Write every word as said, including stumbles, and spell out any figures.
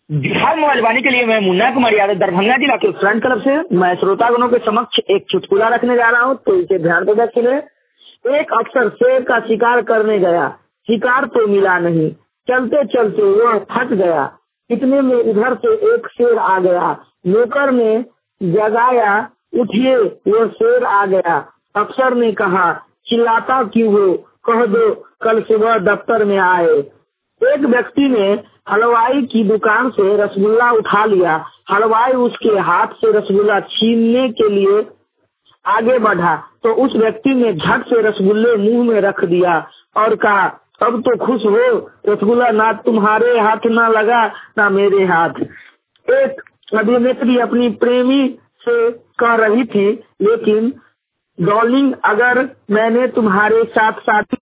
Bihar mobile वाणी के लिए मैं मुन्ना कुमार यादव दरभंगा जिला के फ्रंट क्लब से मैं श्रोतागणों के समक्ष एक चुटकुला रखने जा रहा हूँ, तो इसे ध्यान पूर्वक सुने। एक अफसर शेर का शिकार करने गया, शिकार तो मिला नहीं, चलते चलते वह थक गया। इतने में उधर से एक शेर आ गया, नौकर ने जगाया, उठिए वो शेर आ गया। अफसर ने कहा, चिल्लाता क्यों हो, कह दो कल सुबह दफ्तर में आए। एक व्यक्ति ने हलवाई की दुकान से रसगुल्ला उठा लिया। हलवाई उसके हाथ से रसगुल्ला छीनने के लिए आगे बढ़ा तो उस व्यक्ति ने झट से रसगुल्ले मुंह में रख दिया और कहा, अब तो खुश हो, रसगुल्ला ना तुम्हारे हाथ ना लगा ना मेरे हाथ। एक अभिनेत्री अपनी प्रेमी से कह रही थी, लेकिन डार्लिंग अगर मैंने तुम्हारे साथ साथ